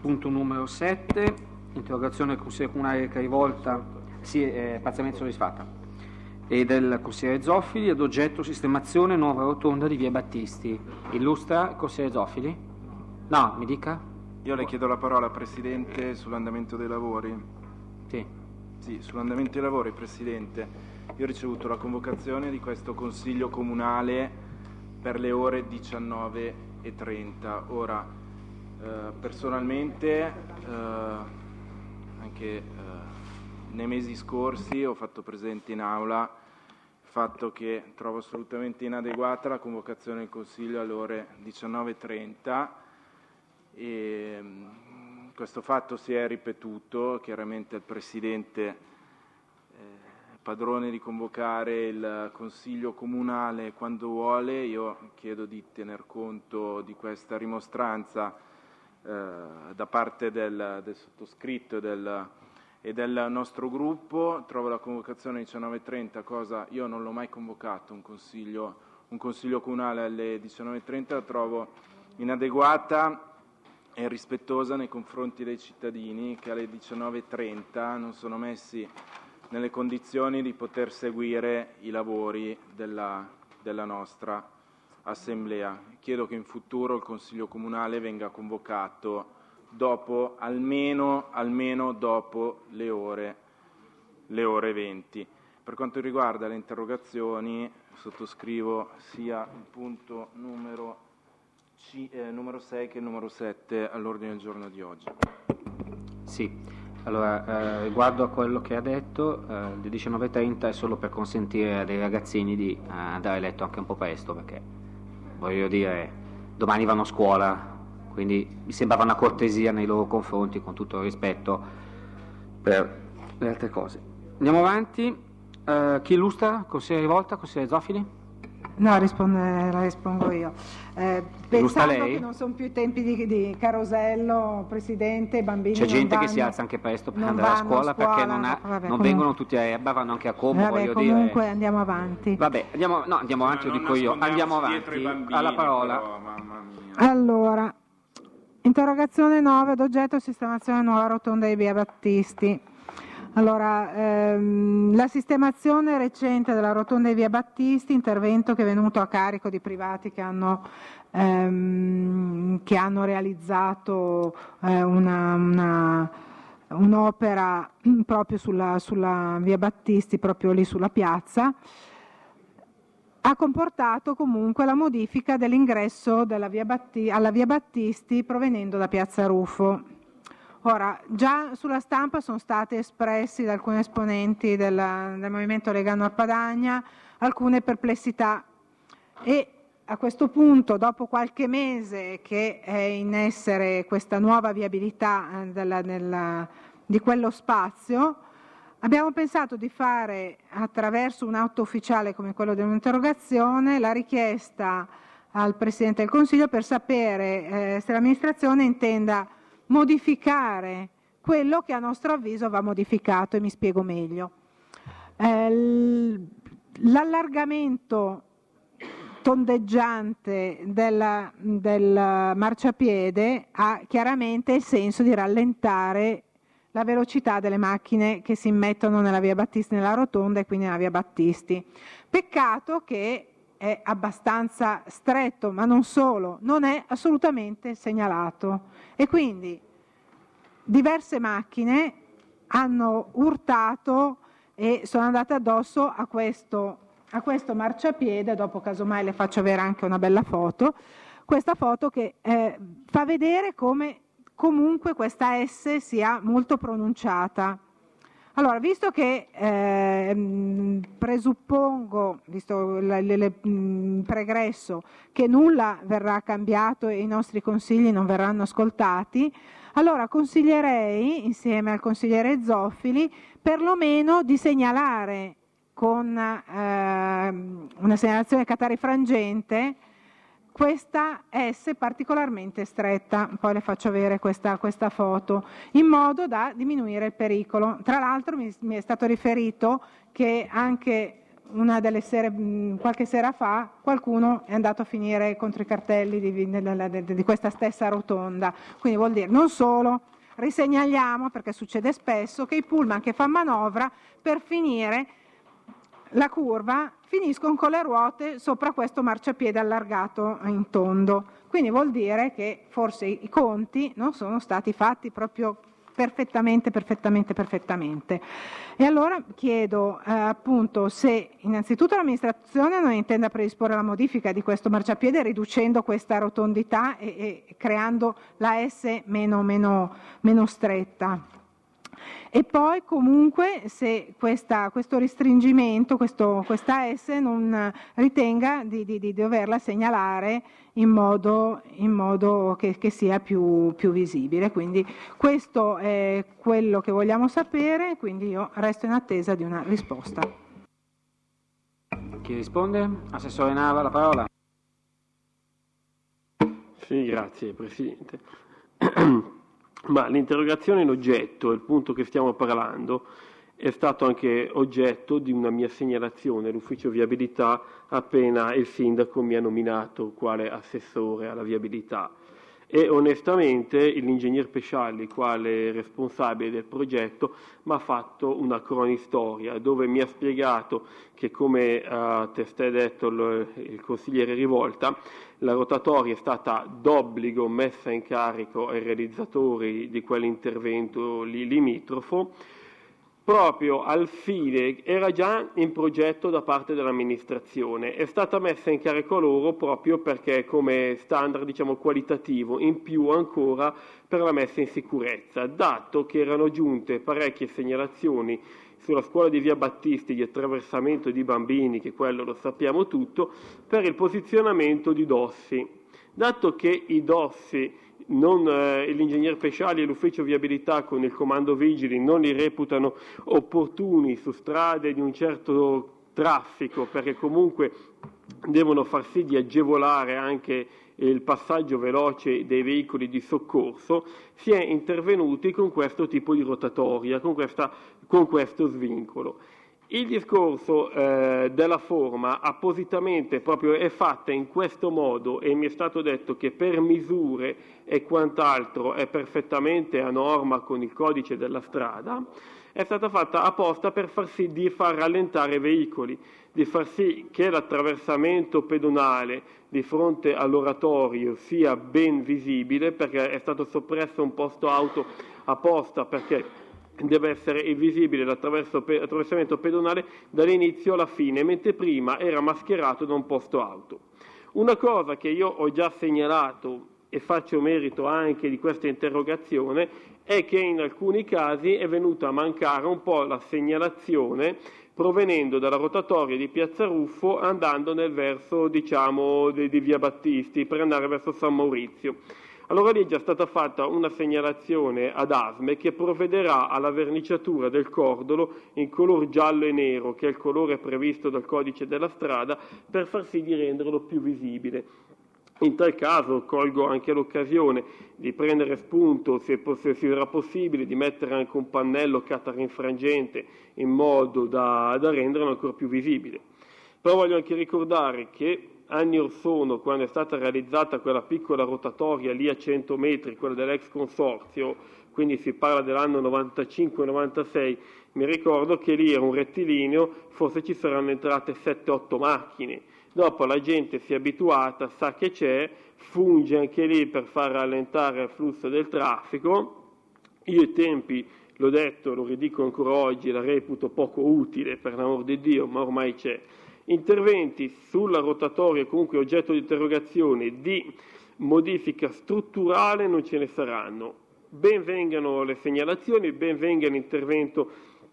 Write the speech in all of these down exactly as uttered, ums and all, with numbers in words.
Punto numero sette, interrogazione del consigliere comunale Carivolta, sì, è parzialmente soddisfatta, e del consigliere Zoffili, ad oggetto sistemazione nuova rotonda di via Battisti. Illustra il consigliere Zoffili? No, mi dica. Io le chiedo la parola, Presidente, sull'andamento dei lavori. Sì. Sì, sull'andamento dei lavori, Presidente. Io ho ricevuto la convocazione di questo Consiglio Comunale per le ore diciannove e trenta. Ora, eh, personalmente, eh, anche eh, nei mesi scorsi ho fatto presente in aula il fatto che trovo assolutamente inadeguata la convocazione del Consiglio alle ore diciannove e trenta. E questo fatto si è ripetuto, chiaramente il Presidente è padrone di convocare il Consiglio Comunale quando vuole. Io chiedo di tener conto di questa rimostranza eh, da parte del, del sottoscritto e del, e del nostro gruppo. Trovo la convocazione alle diciannove e trenta, cosa io non l'ho mai convocato, un Consiglio, un consiglio Comunale alle diciannove e trenta, la trovo inadeguata e rispettosa nei confronti dei cittadini che alle diciannove e trenta non sono messi nelle condizioni di poter seguire i lavori della, della nostra Assemblea. Chiedo che in futuro il Consiglio Comunale venga convocato dopo, almeno, almeno dopo le ore, le ore venti. Per quanto riguarda le interrogazioni, sottoscrivo sia il punto numero C, eh, numero sei che il numero sette all'ordine del giorno di oggi. Sì, allora eh, riguardo a quello che ha detto, eh, le diciannove e trenta è solo per consentire a dei ragazzini di eh, andare a letto anche un po' presto, perché voglio dire, domani vanno a scuola, quindi mi sembrava una cortesia nei loro confronti, con tutto il rispetto per le altre cose. Andiamo avanti, eh, chi illustra? Consigliere Rivolta, consigliere Zoffili? No, risponde, la rispondo io. Eh, pensando lei? che non sono più i tempi di, di Carosello, Presidente, i bambini C'è gente vanno, che si alza anche presto per non andare a scuola, a scuola perché non, ha, vabbè, non comunque, vengono tutti a Erba, vanno anche a Como, vabbè, voglio comunque dire. andiamo avanti. Vabbè, andiamo, no, andiamo avanti, lo dico io, andiamo avanti, bambini, alla parola. Però, mamma mia. Allora, interrogazione nove, ad oggetto sistemazione nuova rotonda di via Battisti. Allora, ehm, la sistemazione recente della rotonda di via Battisti, intervento che è venuto a carico di privati che hanno, ehm, che hanno realizzato eh, una, una, un'opera proprio sulla, sulla via Battisti, proprio lì sulla piazza, ha comportato comunque la modifica dell'ingresso della via Batti, alla via Battisti provenendo da piazza Ruffo. Ora, già sulla stampa sono stati espressi da alcuni esponenti del, del Movimento Lega Nord Padania alcune perplessità e a questo punto, dopo qualche mese che è in essere questa nuova viabilità della, della, di quello spazio, abbiamo pensato di fare attraverso un atto ufficiale come quello dell'interrogazione la richiesta al Presidente del Consiglio per sapere eh, se l'amministrazione intenda modificare quello che a nostro avviso va modificato, e mi spiego meglio. Eh, l'allargamento tondeggiante del, del marciapiede ha chiaramente il senso di rallentare la velocità delle macchine che si immettono nella via Battisti, nella rotonda e quindi nella via Battisti. Peccato che è abbastanza stretto, ma non solo, non è assolutamente segnalato e quindi diverse macchine hanno urtato e sono andate addosso a questo, a questo marciapiede. Dopo casomai le faccio avere anche una bella foto, questa foto che eh, fa vedere come comunque questa S sia molto pronunciata. Allora, visto che eh, presuppongo, visto il pregresso, che nulla verrà cambiato e i nostri consigli non verranno ascoltati, allora consiglierei, insieme al consigliere Zoffili, perlomeno di segnalare con eh, una segnalazione catarifrangente questa S particolarmente stretta, poi le faccio avere questa, questa foto, in modo da diminuire il pericolo. Tra l'altro mi, mi è stato riferito che anche una delle sere, qualche sera fa, qualcuno è andato a finire contro i cartelli di, di, di questa stessa rotonda. Quindi vuol dire non solo risegnaliamo, perché succede spesso, che i pullman che fanno manovra per finire la curva finiscono con le ruote sopra questo marciapiede allargato in tondo. Quindi vuol dire che forse i conti non sono stati fatti proprio perfettamente, perfettamente, perfettamente. E allora chiedo eh, appunto se innanzitutto l'amministrazione non intenda predisporre la modifica di questo marciapiede riducendo questa rotondità e, e creando la S meno, meno, meno stretta. E poi comunque se questa, questo restringimento, questo, questa S non ritenga di, di, di doverla segnalare in modo, in modo che, che sia più, più visibile. Quindi questo è quello che vogliamo sapere, quindi io resto in attesa di una risposta. Chi risponde? Assessore Nava, la parola. Sì, grazie Presidente. Ma l'interrogazione in oggetto, il punto che stiamo parlando, è stato anche oggetto di una mia segnalazione all'ufficio viabilità appena il sindaco mi ha nominato quale assessore alla viabilità. E onestamente l'ingegner Pescialli, quale responsabile del progetto, mi ha fatto una cronistoria dove mi ha spiegato che, come ha testé detto il, il consigliere Rivolta, la rotatoria è stata d'obbligo messa in carico ai realizzatori di quell'intervento lì limitrofo, proprio al fine, era già in progetto da parte dell'amministrazione, è stata messa in carico a loro proprio perché come standard, diciamo, qualitativo, in più ancora per la messa in sicurezza, dato che erano giunte parecchie segnalazioni sulla scuola di Via Battisti di attraversamento di bambini, che quello lo sappiamo tutto, per il posizionamento di dossi. Dato che i dossi Non, eh, l'ingegner Pesciali e l'ufficio viabilità con il comando vigili non li reputano opportuni su strade di un certo traffico, perché comunque devono far sì di agevolare anche il passaggio veloce dei veicoli di soccorso, si è intervenuti con questo tipo di rotatoria, con, questa, con questo svincolo. Il discorso eh, della forma appositamente proprio è fatta in questo modo e mi è stato detto che per misure e quant'altro è perfettamente a norma con il codice della strada, è stata fatta apposta per far sì di far rallentare i veicoli, di far sì che l'attraversamento pedonale di fronte all'oratorio sia ben visibile, perché è stato soppresso un posto auto apposta perché deve essere visibile l'attraversamento pedonale dall'inizio alla fine, mentre prima era mascherato da un posto auto. Una cosa che io ho già segnalato e faccio merito anche di questa interrogazione è che in alcuni casi è venuta a mancare un po' la segnalazione provenendo dalla rotatoria di Piazza Ruffo andando nel verso, diciamo, di, di Via Battisti per andare verso San Maurizio. Allora lì è già stata fatta una segnalazione ad ASME che provvederà alla verniciatura del cordolo in color giallo e nero, che è il colore previsto dal codice della strada, per far sì di renderlo più visibile. In tal caso colgo anche l'occasione di prendere spunto, se, se sarà possibile, di mettere anche un pannello catarinfrangente in modo da, da renderlo ancora più visibile. Però voglio anche ricordare che anni or sono, quando è stata realizzata quella piccola rotatoria lì a cento metri, quella dell'ex consorzio, quindi si parla dell'anno novantacinque novantasei, mi ricordo che lì era un rettilineo, forse ci saranno entrate sette otto macchine. Dopo la gente si è abituata, sa che c'è, funge anche lì per far rallentare il flusso del traffico. Io i tempi, l'ho detto, lo ridico ancora oggi, la reputo poco utile, per l'amor di Dio, ma ormai c'è. Interventi sulla rotatoria, comunque oggetto di interrogazione, di modifica strutturale non ce ne saranno. Ben vengano le segnalazioni, ben venga l'intervento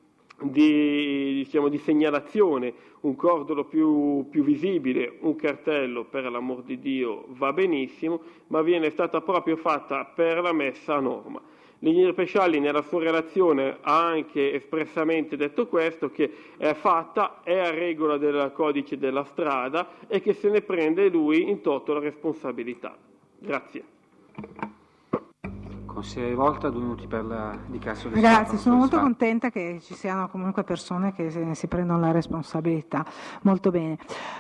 di, diciamo, di segnalazione, un cordolo più, più visibile, un cartello, per l'amor di Dio va benissimo, ma viene stata proprio fatta per la messa a norma. L'ingegner Pescialli nella sua relazione ha anche espressamente detto questo, che è fatta, è a regola del codice della strada e che se ne prende lui in toto la responsabilità. Grazie. Consigliere Rivolta, due minuti per la dichiarazione. Grazie, sono molto contenta che ci siano comunque persone che si, si prendono la responsabilità. Molto bene.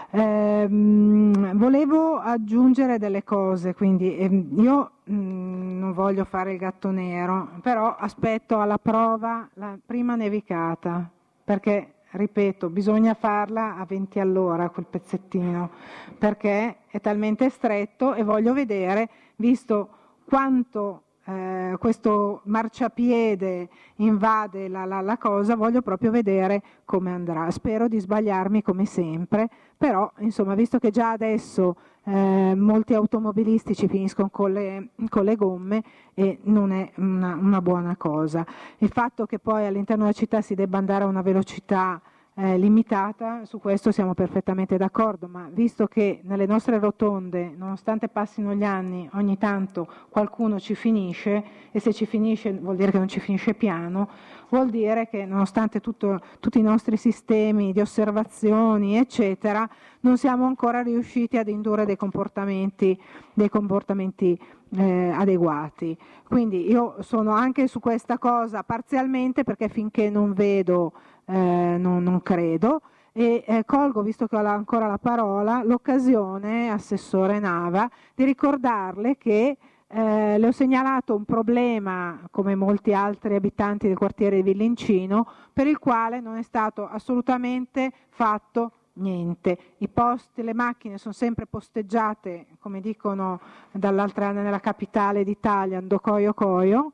Ehm, volevo aggiungere delle cose, quindi ehm, io mh, non voglio fare il gatto nero, però aspetto alla prova la prima nevicata, perché ripeto, bisogna farla a venti all'ora quel pezzettino, perché è talmente stretto e voglio vedere, visto quanto eh, questo marciapiede invade la, la, la cosa, voglio proprio vedere come andrà. Spero di sbagliarmi come sempre, però insomma, visto che già adesso eh, molti automobilisti ci finiscono con le, con le gomme e non è una, una buona cosa. Il fatto che poi all'interno della città si debba andare a una velocità Eh, limitata, su questo siamo perfettamente d'accordo, ma visto che nelle nostre rotonde, nonostante passino gli anni, ogni tanto qualcuno ci finisce, e se ci finisce vuol dire che non ci finisce piano, vuol dire che nonostante tutto, tutti i nostri sistemi di osservazioni eccetera, non siamo ancora riusciti ad indurre dei comportamenti, dei comportamenti eh, adeguati. Quindi io sono anche su questa cosa parzialmente, perché finché non vedo Eh, non, non credo, e eh, colgo, visto che ho la, ancora la parola, l'occasione, Assessore Nava, di ricordarle che eh, le ho segnalato un problema, come molti altri abitanti del quartiere di Villincino, per il quale non è stato assolutamente fatto niente. I posti, le macchine sono sempre posteggiate, come dicono dall'altra, nella capitale d'Italia, Ndocoio Coio.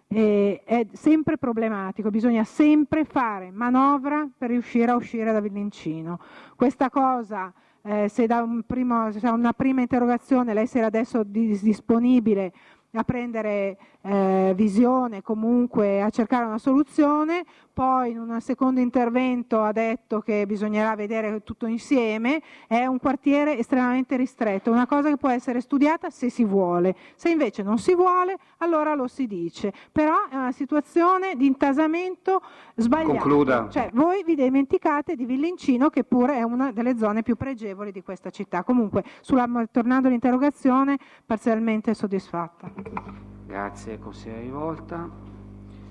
E è sempre problematico, bisogna sempre fare manovra per riuscire a uscire da Villincino. Questa cosa, eh, se da un primo, se da una prima interrogazione lei si era adesso dis- disponibile a prendere eh, visione, comunque a cercare una soluzione, poi in un secondo intervento ha detto che bisognerà vedere tutto insieme. È un quartiere estremamente ristretto, una cosa che può essere studiata se si vuole, se invece non si vuole allora lo si dice, però è una situazione di intasamento sbagliato. Concluda. Cioè, voi vi dimenticate di Villincino, che pure è una delle zone più pregevoli di questa città. Comunque, sulla, tornando all'interrogazione, parzialmente soddisfatta. Grazie, consigliere Rivolta.